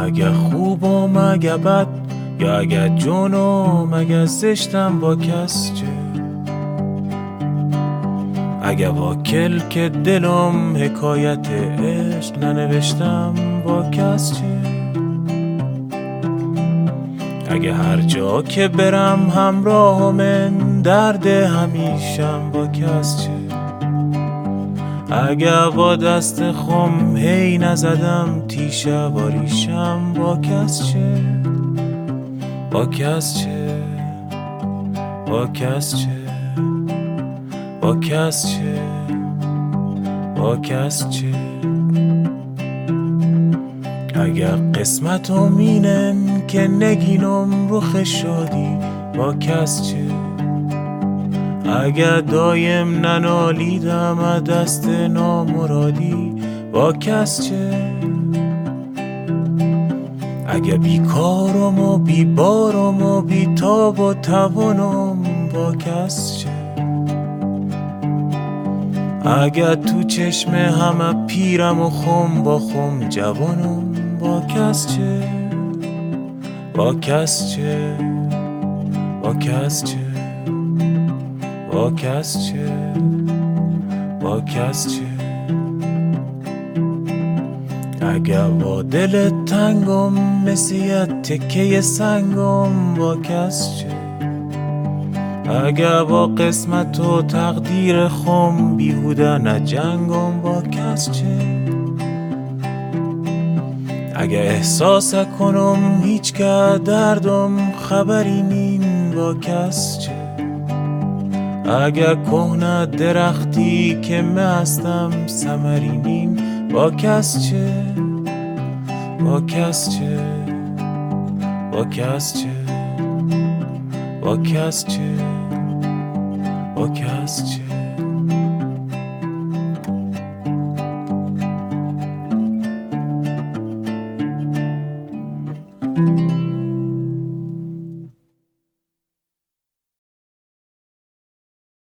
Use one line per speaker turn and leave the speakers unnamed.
اگه خوبم اگه بد، یا اگه جونم اگه زشتم با کس چه. اگه واکل که دلم حکایت عشق ننوشتم با کس چه. اگه هر جا که برم همراه من درد همیشم با کس چه. اگه با دست خم هی نزدم تیشه واریشم با کس چه. با کس چه، با کس چه، با کس چه، با کس چه. اگر قسمتم اینن که نگینم رخ شادی با کس چه. اگر دایم ننالیدم از دست نامرادی با کس چه. اگه بیکارم و بیبارم و بیتاب و توانم با کس چه. اگه تو چشم همه پیرم و خم با خم جوانم با کس چه. با کس چه، با کس چه، با کس چه، با کس چه. اگه با دل تنگم مثل یه تکه سنگم با کس چه. اگه با قسمت و تقدیر خم بیهوده نجنگم با کس چه. اگه احساس کنم هیچ که دردم خبری نین با کس چه. اگه کهنه درختی که مستم ثمری نین با کس چه. با کس چه، با کس چه، با کس چه، با کس چه.